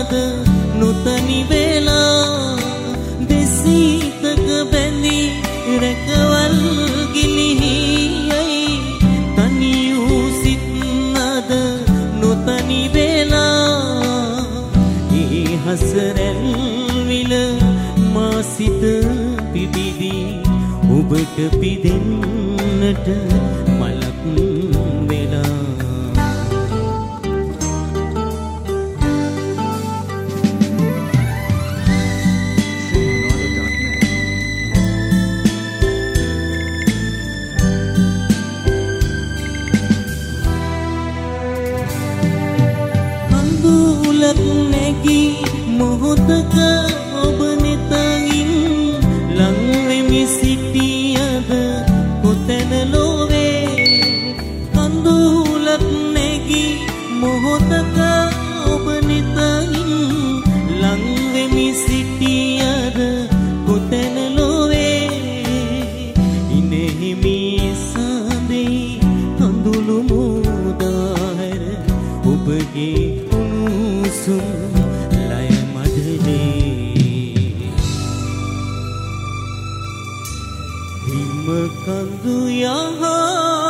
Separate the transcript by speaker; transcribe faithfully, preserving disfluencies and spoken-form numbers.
Speaker 1: අද නොතනි වෙලා දෙසීතක බැඳි රැකවල් ගිලිහියයි තනි වූ සිත් අද නොතනි වෙලා ඒ හසරැල් විල මා සිත පිබිදි ඔබට පිදෙන්නට මලක් වෙලා කඳුලක් නැගී මොහොතක ඔබ නෙතගින් ලං වෙමි සිටියද කොතැන ලෝවේ කඳුලක් නැගී මොහොතක ඔබ නෙතගින් ලං වෙමි සිටියද කොතැන ලෝවේ ඉනෙහිමි සඳෙයි කඳුළු මුදාහැර ඔබගේ උණුසුම් ලය මඩලේ හිම කඳු යහා